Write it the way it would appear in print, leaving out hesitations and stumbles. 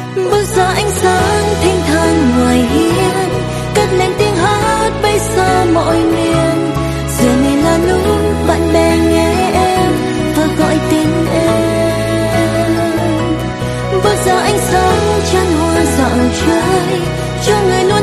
Bước ra ánh sáng thênh thang ngoài hiên, cất lên tiếng hát bay xa mọi miền. Giờ này là lúc bạn bè nghe em và gọi tên em. Bước ra ánh sáng chan hoa dạo chơi, cho người luôn